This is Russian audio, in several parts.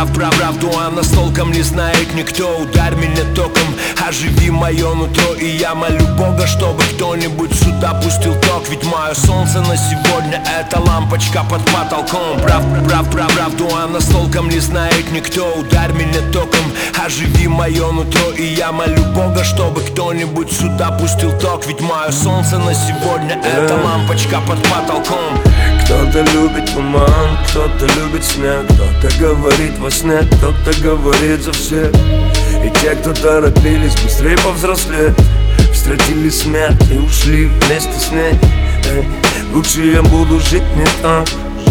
Правду о нас толком не знает никто. Ударь меня током, оживи мое нутро. И я молю Бога, чтобы кто-нибудь сюда пустил ток. Ведь мое солнце на сегодня — это лампочка под потолком. Правду о нас толком не знает никто. Ударь меня током, оживи мое нутро. И я молю Бога, чтобы кто-нибудь сюда пустил ток. Ведь мое солнце на сегодня — это лампочка под потолком. Кто-то любит туман, кто-то любит снег, кто-то говорит во сне, кто-то говорит за всех. И те, кто торопились быстрее повзрослеть, встретили смерть и ушли вместе с ней. Лучше я буду жить не так,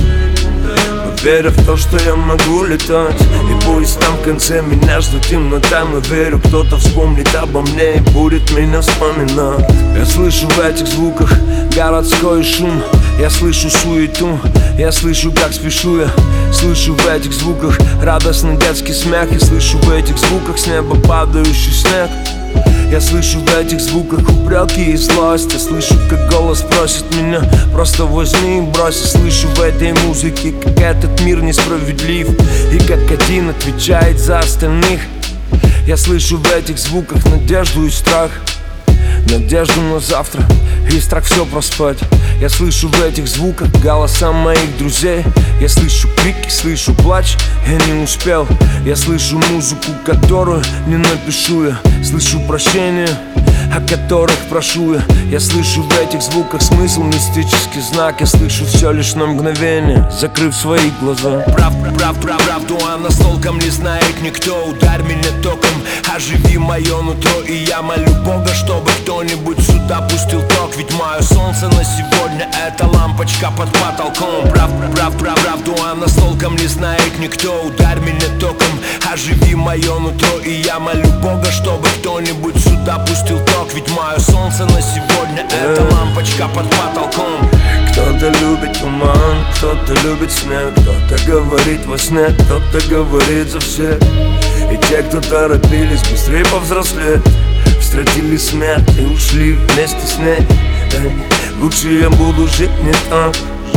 но веря в то, что я могу летать. И пусть там в конце меня ждут темнота, но верю, кто-то вспомнит обо мне и будет меня вспоминать. Я слышу в этих звуках городской шум, я слышу суету, я слышу, как спешу я. Слышу в этих звуках радостный детский смех. Я слышу в этих звуках с неба падающий снег. Я слышу в этих звуках упреки и злость. Я слышу, как голос просит меня: просто возьми и брось. Я слышу в этой музыке, как этот мир несправедлив, и как один отвечает за остальных. Я слышу в этих звуках надежду и страх, надежду на завтра и страх все проспать. Я слышу в этих звуках голоса моих друзей. Я слышу крики, слышу плач, я не успел. Я слышу музыку, которую не напишу я. Слышу прощения, о которых прошу я. Я слышу в этих звуках смысл, мистический знак. Я слышу все лишь на мгновение, закрыв свои глаза. Правду о нас толком не знает никто. Ударь меня током, оживи мое нутро. И я молю Бога, чтобы кто-нибудь сюда пустил ток. Ведь мое солнце на сегодня — это лампочка под потолком. Правду о нас толком не знает никто. Ударь меня током, оживи мое нутро. И я молю Бога, чтобы кто-нибудь сюда пустил ток. Ведь мое солнце на сегодня — это лампочка под потолком. Кто-то любит туман, кто-то любит снег, кто-то говорит во сне, кто-то говорит за всех. И те, кто торопились быстрее повзрослеть, встретили смерть и ушли вместе с ней. Лучше я буду жить не так,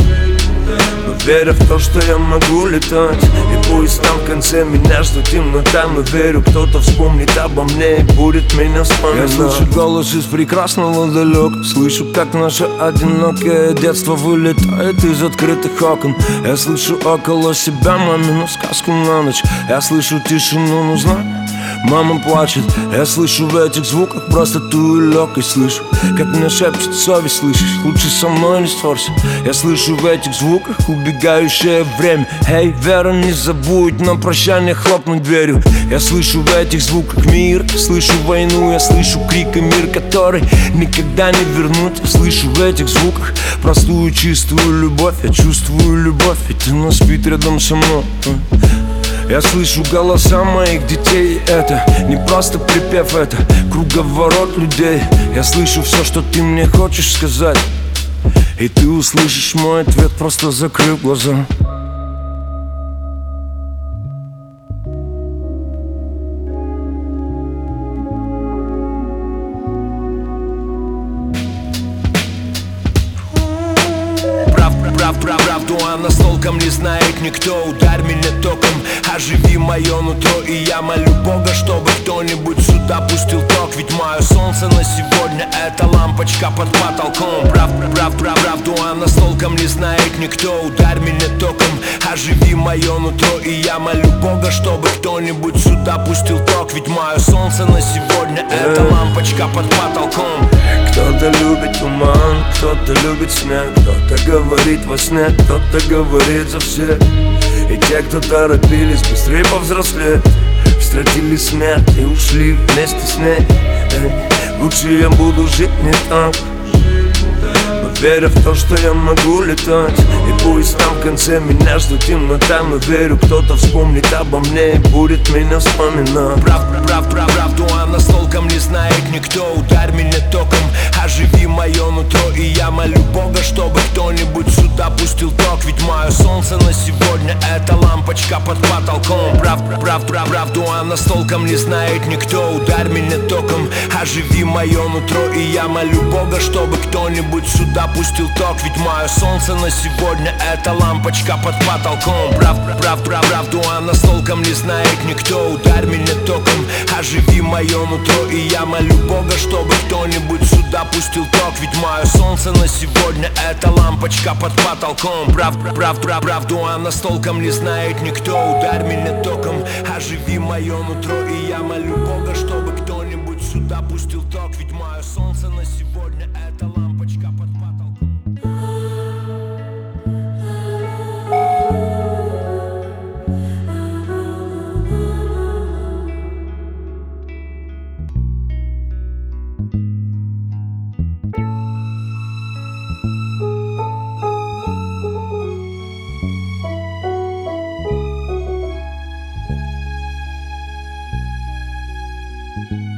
но веря в то, что я могу летать. И пусть там в конце меня ждут темнота, но верю, кто-то вспомнит обо мне и будет меня вспоминать. Я слышу голос из прекрасного далека. Слышу, как наше одинокое детство вылетает из открытых окон. Я слышу около себя мамину сказку на ночь. Я слышу тишину, нужна, мама плачет. Я слышу в этих звуках простоту и легкость. Слышу, как меня шепчет совесть. Слышишь, лучше со мной не ссорься. Я слышу в этих звуках убегающее время. Эй, Вера, не забудь на прощание хлопнуть дверью. Я слышу в этих звуках мир, я слышу войну. Я слышу крик и мир, который никогда не вернуть. Я слышу в этих звуках простую чистую любовь. Я чувствую любовь, ведь она спит рядом со мной. Я слышу голоса моих детей. Это не просто припев, это круговорот людей. Я слышу все, что ты мне хочешь сказать, и ты услышишь мой ответ, просто закрыв глаза. Правду о нас толком не знает никто. Ударь меня током, оживи мое нутро. И я молю Бога, чтобы кто-нибудь сюда пустил ток. Ведь мое солнце на сегодня — это лампочка под потолком. Правду о нас толком не знает никто. Ударь меня током, оживи мое нутро. И я молю Бога, чтобы кто-нибудь сюда пустил ток. Ведь мое солнце на сегодня — это лампочка под потолком. Кто-то любит туман, кто-то любит снег, кто-то говорит во сне, кто-то говорит за всех. И те, кто торопились быстрее повзрослеть, встретили смерть и ушли вместе с ней. Лучше я буду жить не так, но веря в то, что я могу летать. И пусть там в конце меня ждут темнота, но верю, кто-то вспомнит обо мне и будет меня вспоминать. Правду о нас толком толком не знает никто. Ударь меня током, оживи мое нутро. И я молю Бога, чтобы кто-нибудь сюда пустил ток. Ведь мое солнце на сегодня — это лампочка под потолком. Правду о нас толком не знает никто. Ударь меня током, оживи мое нутро. И я молю Бога, чтобы кто-нибудь сюда пустил ток. Ведь мое солнце на сегодня — это лампочка под потолком. Правду о нас толком не знает никто. Ударь меня током, оживи мое нутро. И я молю Бога, чтобы кто-нибудь сюда пустил ток. Ведь мое солнце на сегодня — это лампочка под потолком. Правду о нас толком не знает никто. Ударь меня током, оживи мое нутро. И я молю Бога, чтобы кто-нибудь сюда пустил ток. Ведь мое солнце на сегодня — это лампочка под потолком. Thank